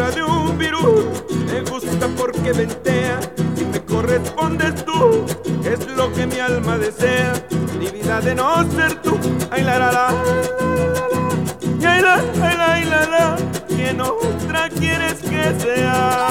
arriba de un virus. Me gusta porque ventea y me correspondes tú. Es lo que mi alma desea, mi vida de no ser tú. Ay la la la, y ay la la, ay la la, ¿quién otra quieres que sea?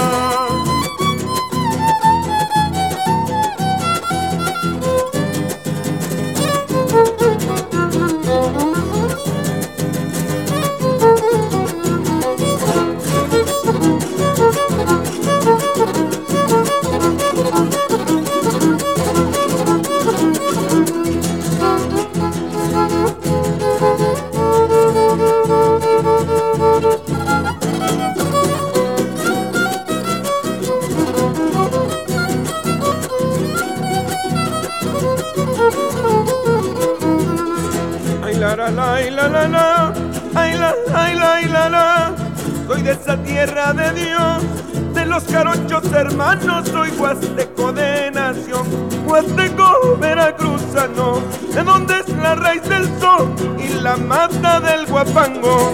Ay la la la, ay la la la, ay la ay la ay la la. Soy de esa tierra de Dios, de los jarochos hermanos. Soy huasteco de nación, huasteco veracruzano, de donde es la raíz del sol y la mata del guapango.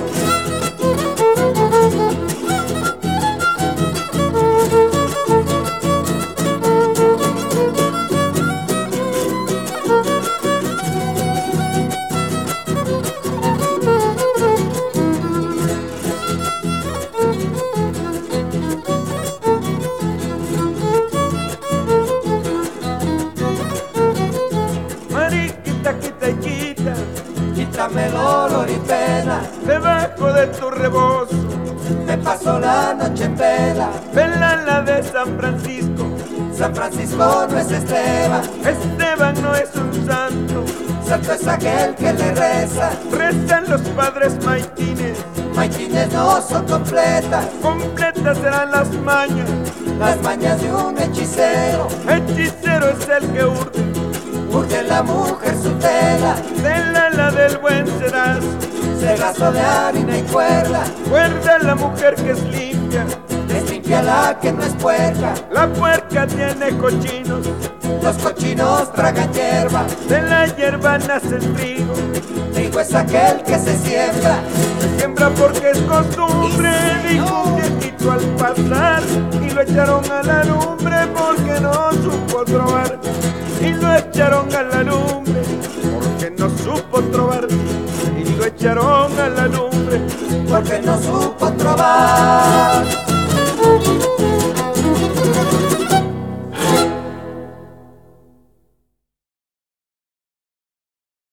Quítame dolor y pena, debajo de tu rebozo me paso la noche en vela. vela la de San Francisco. San Francisco no es Esteban, Esteban no es un santo, santo es aquel que le reza. rezan los padres maitines, Maitines no son completas, completas serán las mañas de un hechicero. Hechicero es el que Urge la mujer su tela, tela la del buen sedazo, cegazo de harina y cuerda. cuerda la mujer que es limpia, Es limpia la que no es puerca, la puerca tiene cochinos, los cochinos tragan hierba. de la hierba nace el trigo, Trigo es aquel que se siembra, se siembra porque es costumbre, dijo un viejito al pasar, y lo echaron a la lumbre porque no supo trobar, y lo echaron a la lumbre porque no supo trobar, y lo echaron a la lumbre porque no supo trobar.